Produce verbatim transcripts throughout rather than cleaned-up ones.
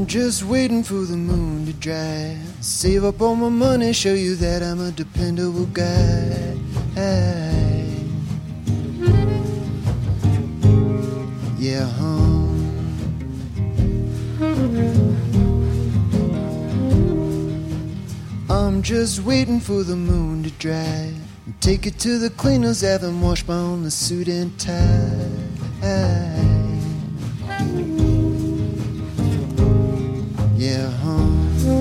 just waiting for the moon to dry. Save up all my money, show you that I'm a dependable guy. Yeah, hum. I'm just waiting for the moon to dry. Take it to the cleaners, have them wash my only suit and tie. Yeah, hum.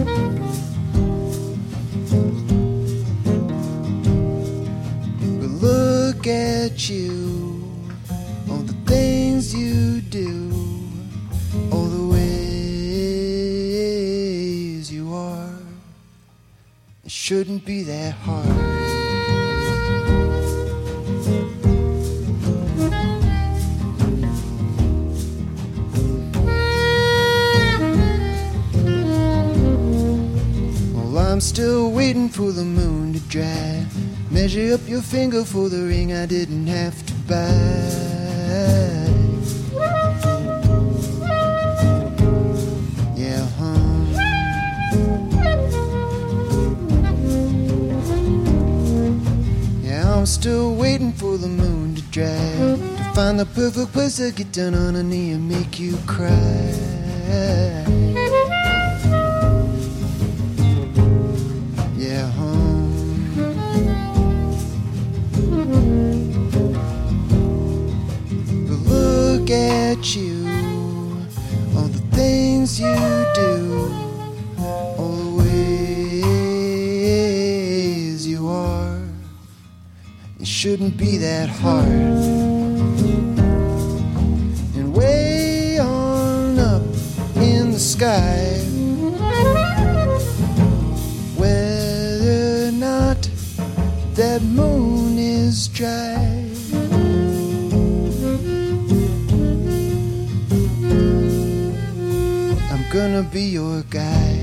But look at you, all the things you do, all the ways you are. It shouldn't be that hard. I'm still waiting for the moon to dry. Measure up your finger for the ring I didn't have to buy. Yeah, hum. Yeah, I'm still waiting for the moon to dry, to find the perfect place to get down on a knee and make you cry. Yeah, hum. But look at you, all the things you do, all the ways you are. It shouldn't be that hard. And way on up in the sky, that moon is dry. I'm gonna be your guide.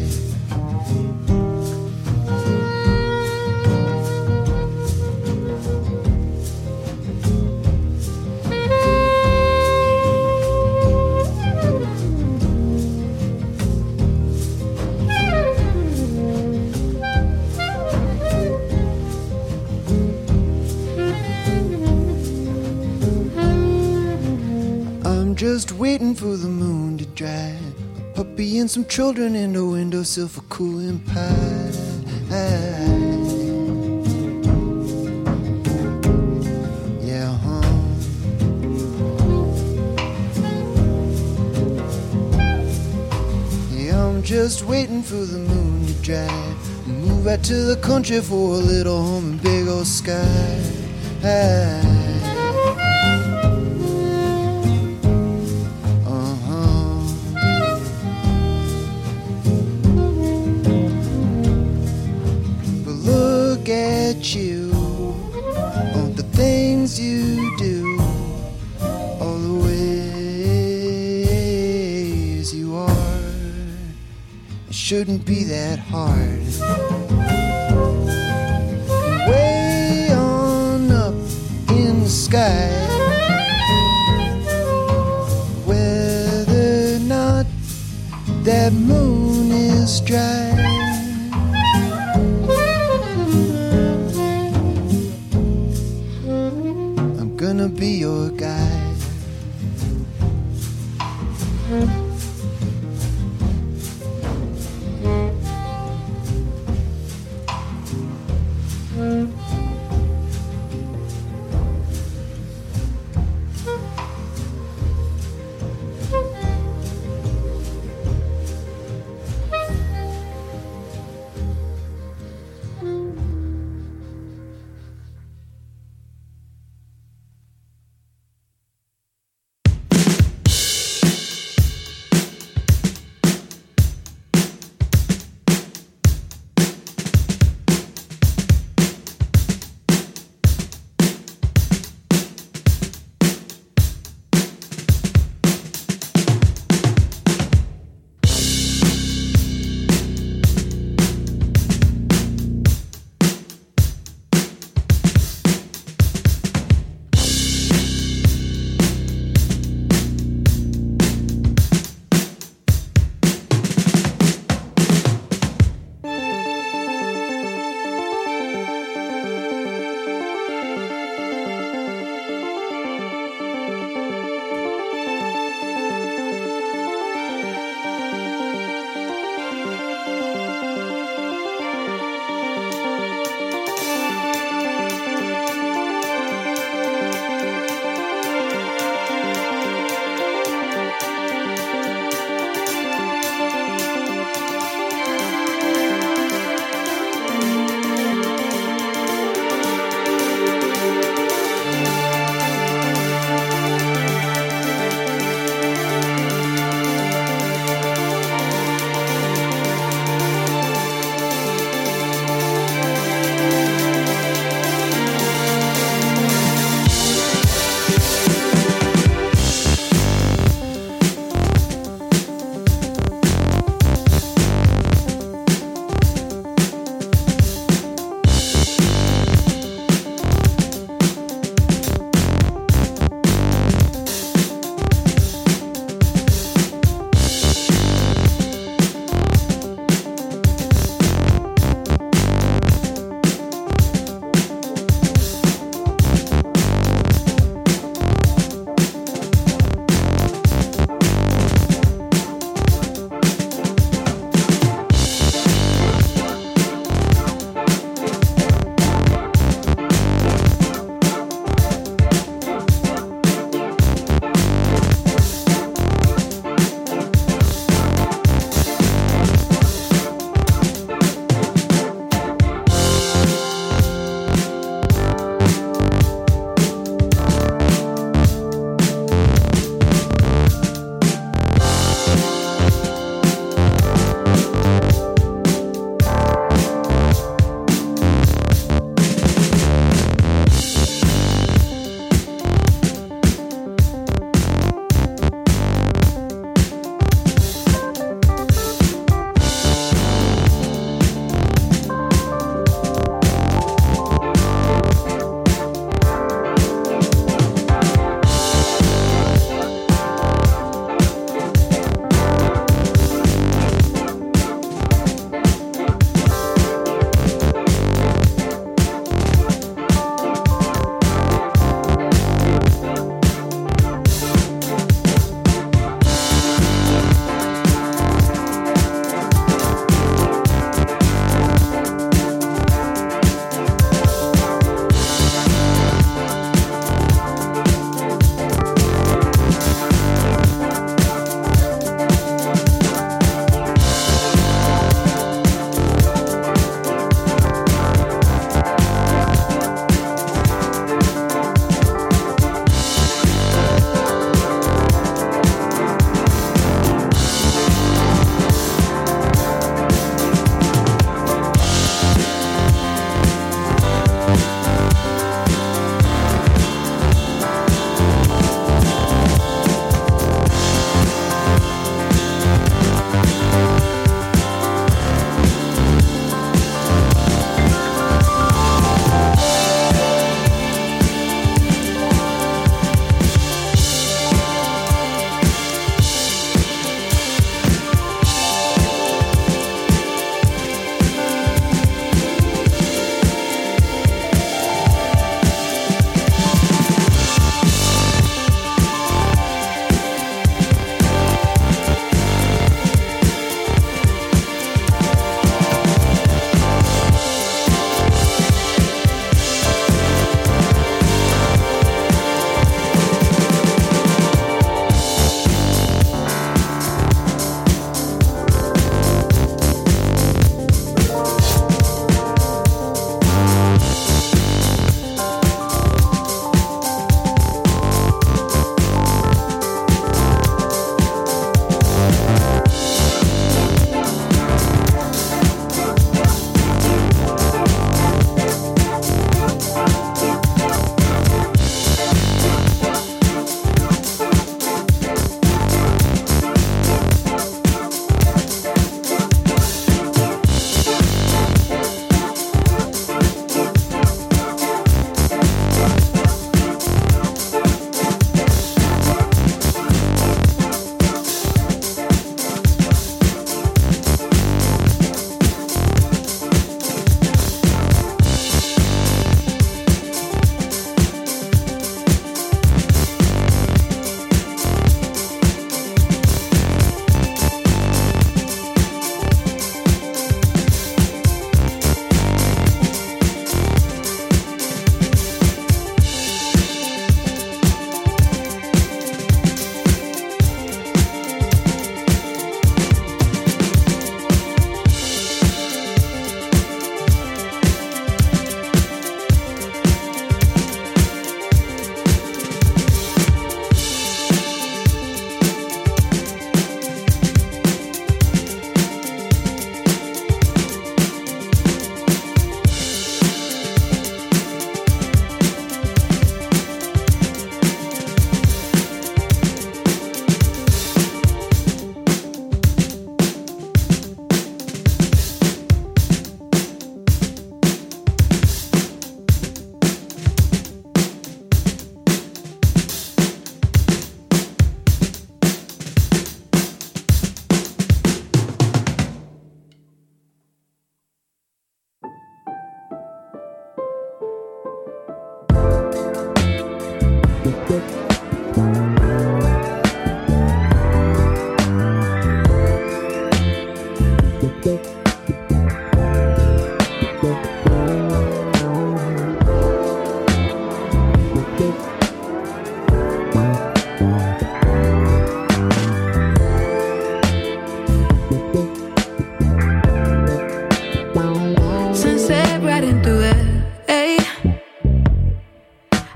Just waiting for the moon to dry. A puppy and some children in the windowsill for cooling pie. Yeah, hum. Yeah, I'm just waiting for the moon to dry. Move out to the country for a little home and big old sky. At you, all the things you do, all the ways you are. It shouldn't be that hard. Way on up in the sky, whether or not that moon is dry. Gonna be your guide.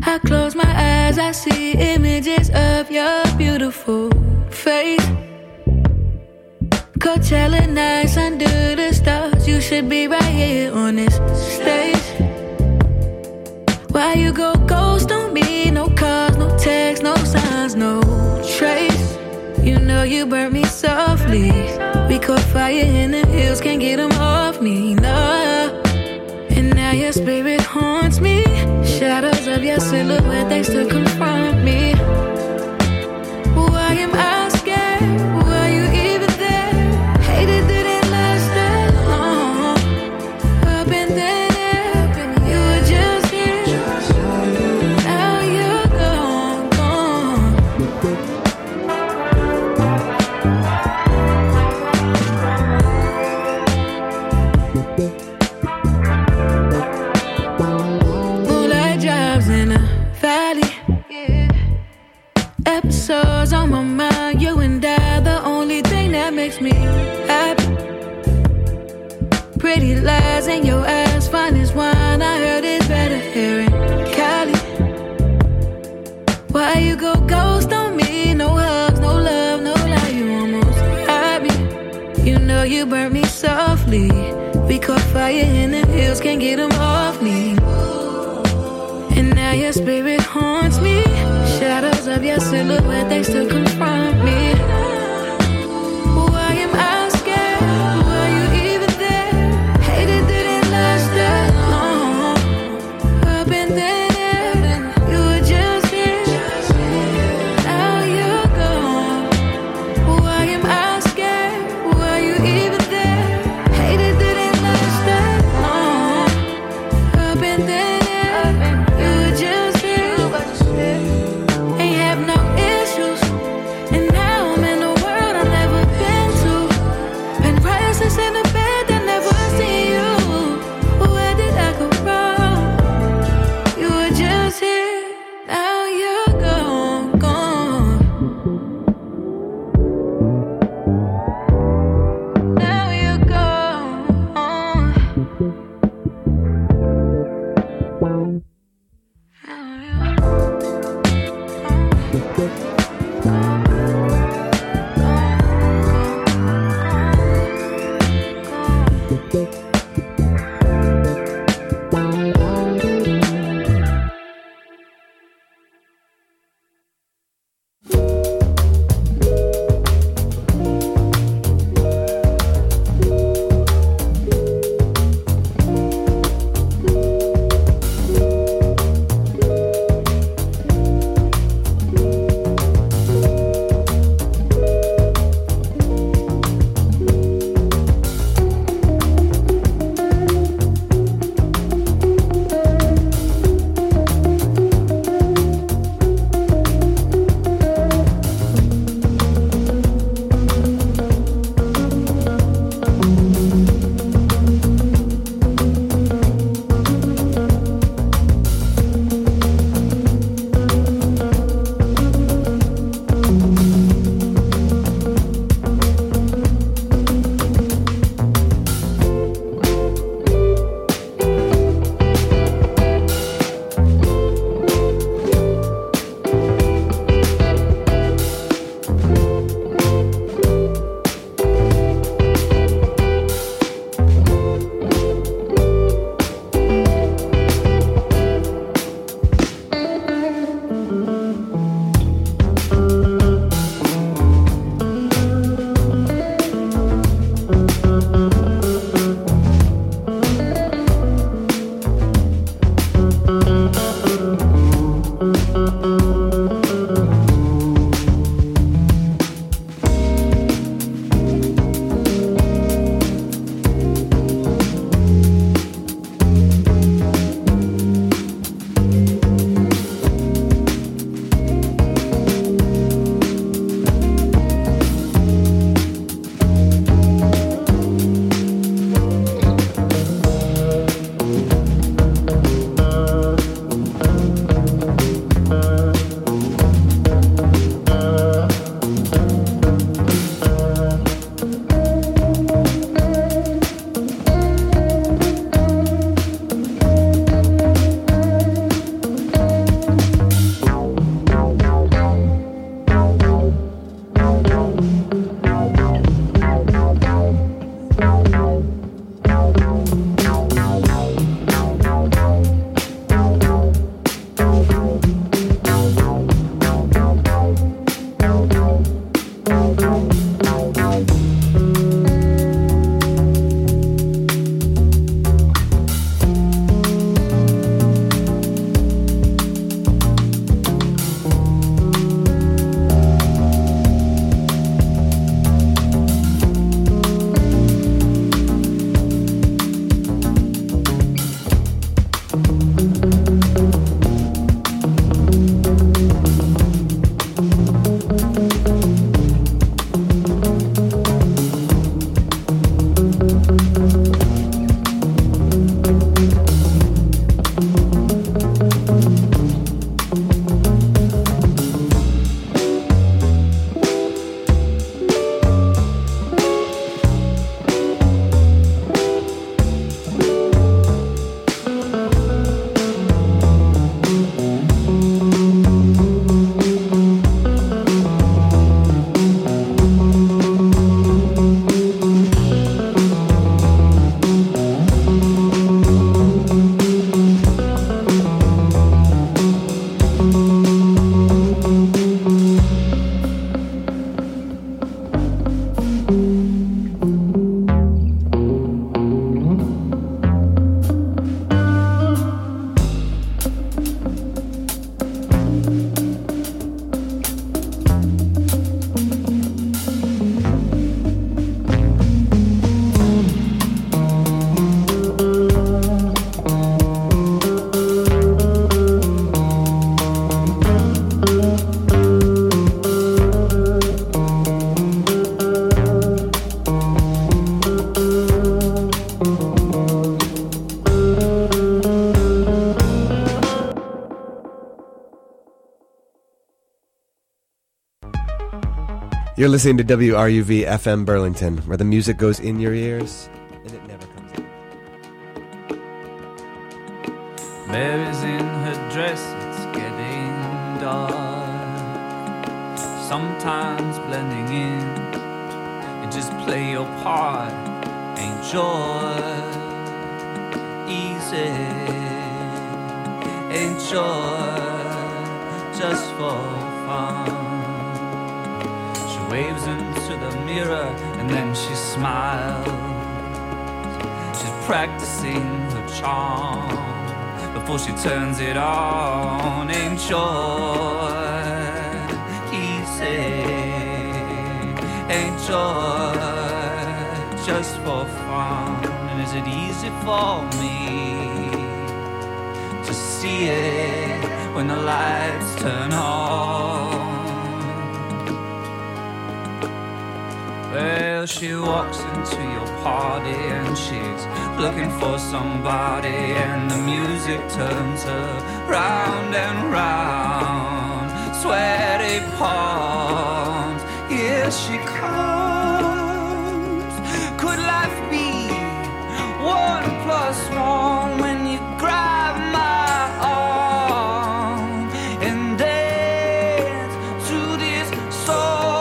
I close my eyes, I see images of your beautiful face. Coachella nights under the stars, you should be right here on this stage. Why you go ghost on me? No calls, no texts, no signs, no trace. You know you burnt me softly. We caught fire in the hills, can't get them off me, no. And now your spirit haunts me. Shadows of your silhouette, they still confront me. Why am I scared? Were you even there? Hated that it last that long. Up and then you were just here. Now you're gone, gone. Moonlight drives in a valley. Episodes on my mind, you and I, the only thing that makes me happy. Pretty lies in your eyes, fine as wine, I heard it's better here in Cali. Why you go ghost on me? No hugs, no love, no lie, you almost had me. You know you burnt me softly. We caught fire in the hills, can't get them off me. And now your spirit haunts me. Shadows of your silhouette, they still confront me. Why am I scared? Were you even there? Hated that it last that long. Up and then you were just here. Now you're gone. Why am I scared? Were you even there? Hated that it last that long. Up and then you were just here. Ain't have no issues, and now You're listening to W R U V F M Burlington, where the music goes in your ears and it never comes out. Mary's in her dress, it's getting dark. Sometimes blending in, you just play your part. Ain't joy easy? Ain't joy just for fun? Waves into the mirror and then she smiles. She's practicing her charm before she turns it on. Ain't joy easy? Ain't joy just for fun? And is it easy for me to see it when the lights turn on? Well, she walks into your party and she's looking for somebody, and the music turns her round and round. Sweaty palms, here she comes. Could life be one plus one when you grab my arm and dance to this song?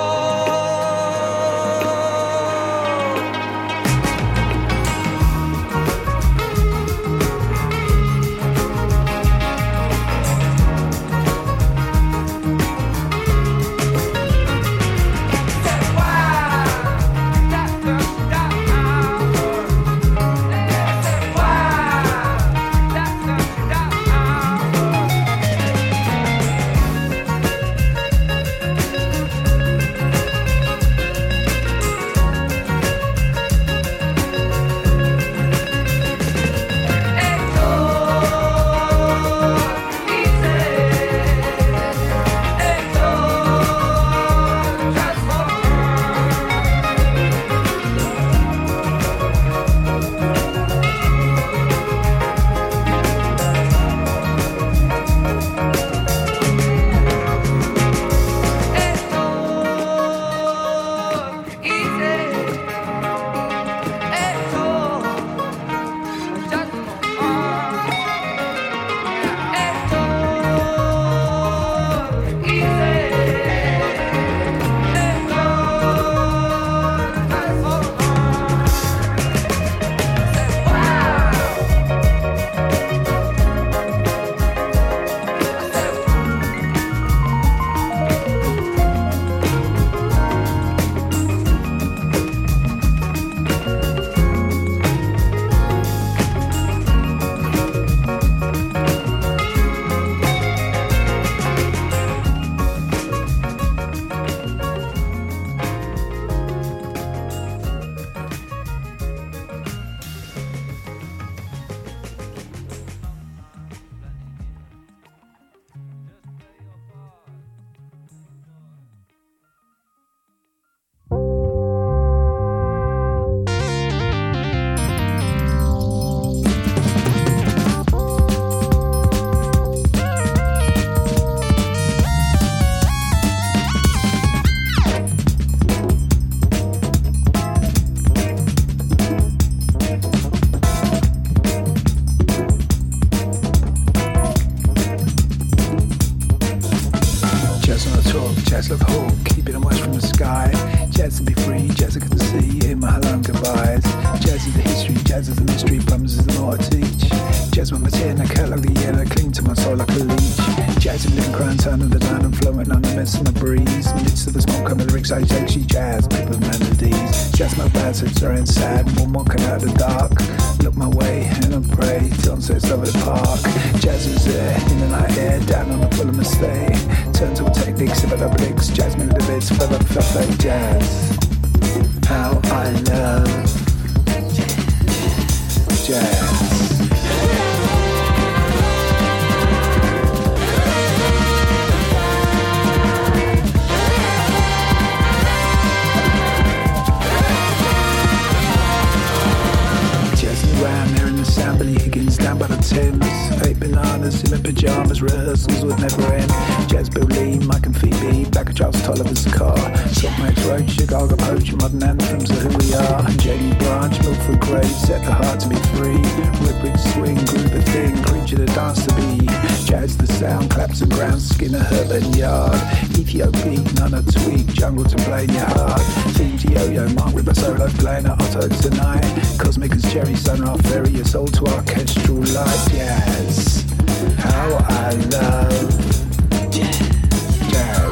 Higgins down by the Thames. Eight bananas in my pajamas, red rehearsals would never end. Jazz Bill Lee, Mike and Phoebe, back of Charles Tolliver's car. Scott Max Roach, Chicago Poach, modern anthems of who we are. Jamie Branch, Milford Graves, set the heart to be free. Riprid swing, group of thing, creature to dance to be. Jazz the sound, claps and ground, Skinner, Herbert and Yard. Ethiopia, Nana Tweak, jungle to play in your heart. Team to Yo-Yo, Mark with a solo playing at Otto tonight. Cosmic as Cherry, Sunra Ferry, your soul to orchestral light. Jazz, how I love jazz. Jazz.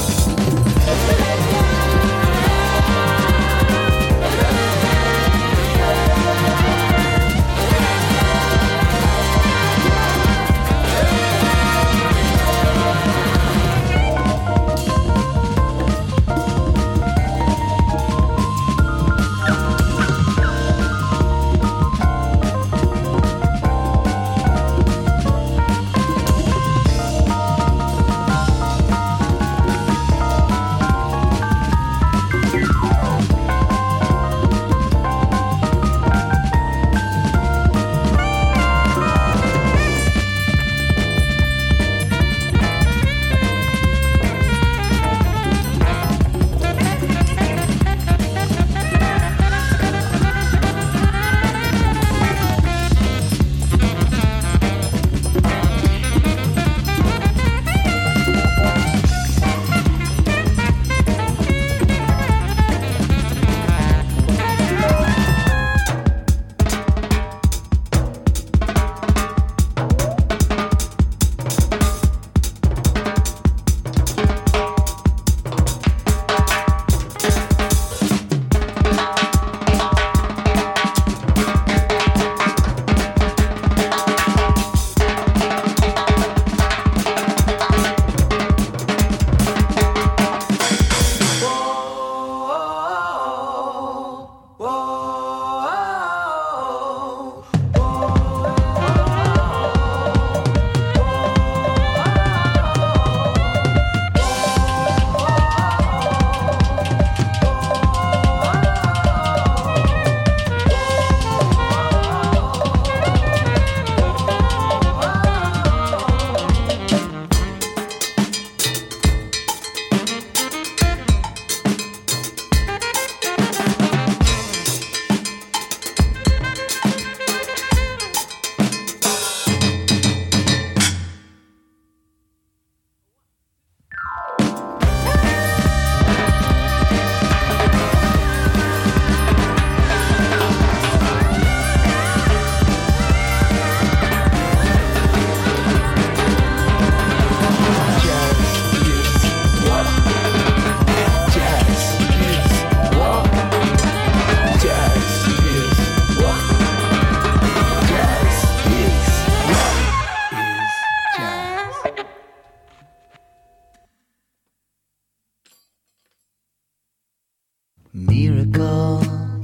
Miracle,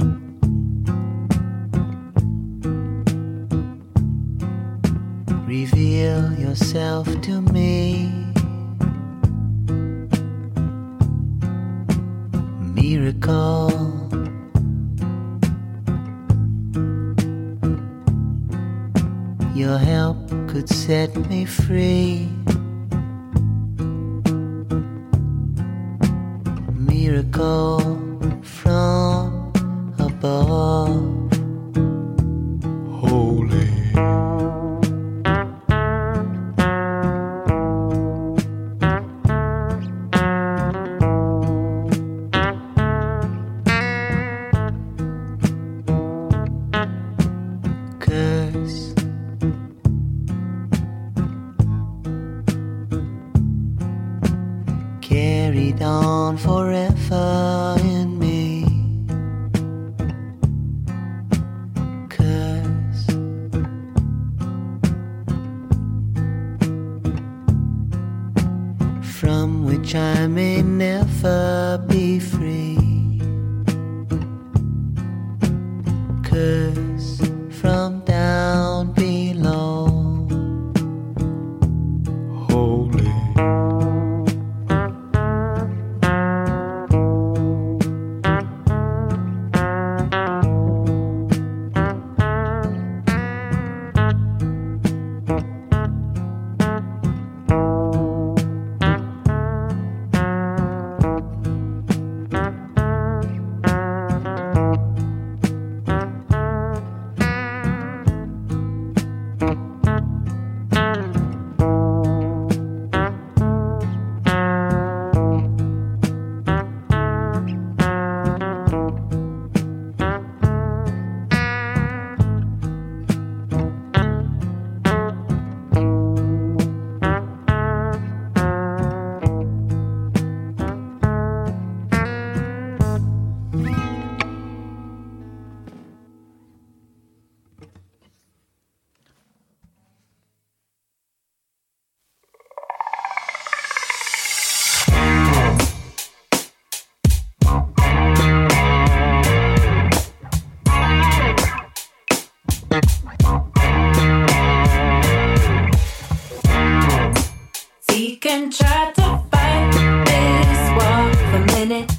reveal yourself to me. Miracle, your help could set me free. Miracle from above. Holy, curse, carried on forever in me. Curse, from which I may never be free. Curse from down below. Holy, can try to fight this war for a minute.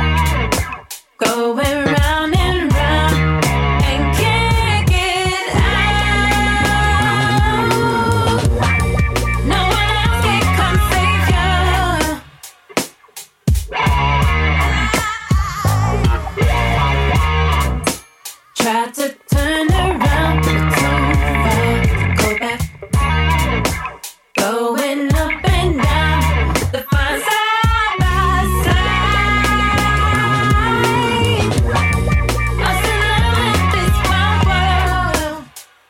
Going round and round and can't get out. No one else can come save you. Try to turn around, but too far to go back. Going up and down, the fun side by side. Lost in love with this wild world.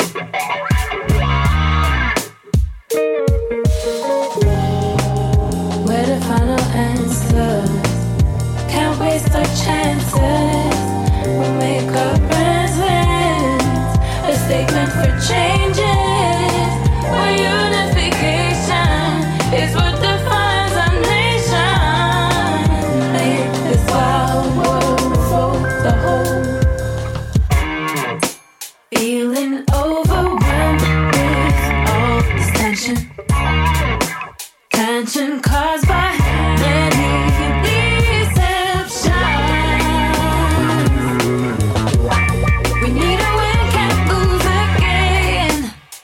Where the final answers? Can't waste our chances. We'll make our presence a statement for changes. Where unification is what defines our nation. Make this wild world for the whole. Feeling overwhelmed with all this tension. Tension caused by many deceptions. We need a win, can't lose again.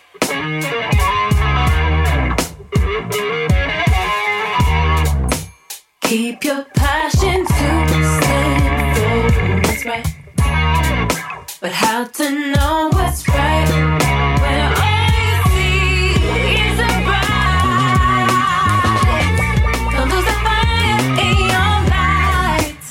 Keep your passion to stand for what's right. But how to know what's right when all you see is a bright? Don't lose the fire in your light.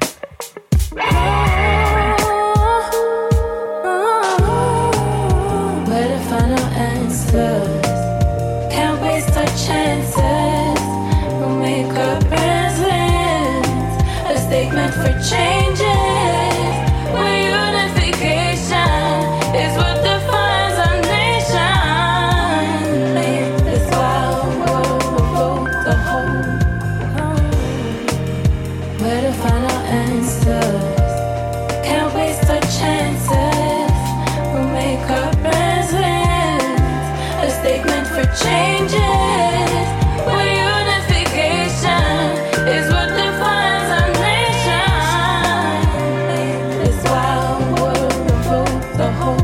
Where the final answers? Can't waste our chances. We'll make our presence a statement for changes. Where unification is what defines our nation. Make this wild world vote the whole. Where the final answers? Can't waste our chances. We'll make our presence a statement for changes. Where unification is what defines our nation. Make this wild world vote the whole.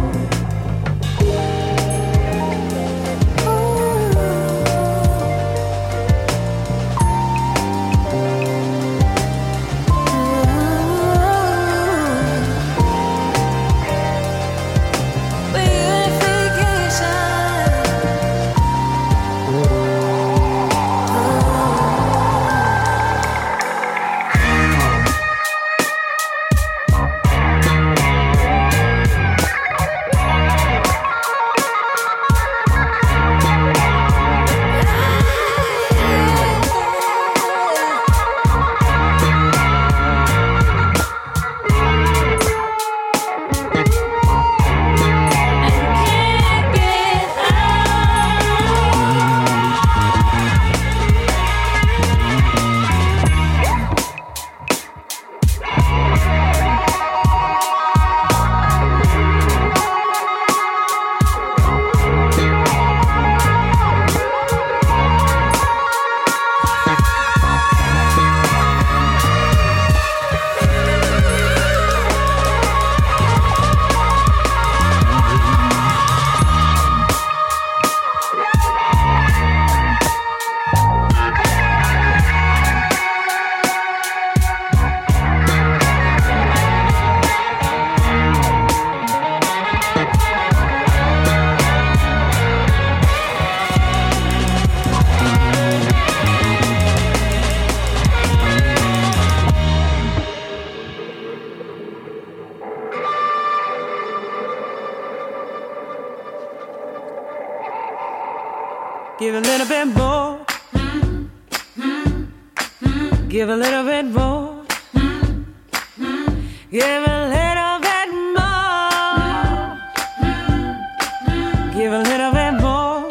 Give a little bit more. Give a little bit more. Give a little bit more. Give a little bit more.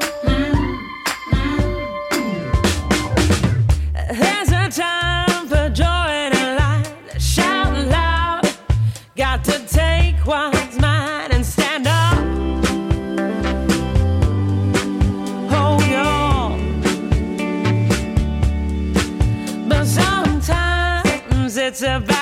There's a time for joy in a life. Shout loud. Got to take one's mind and stand up. Hold on. it's about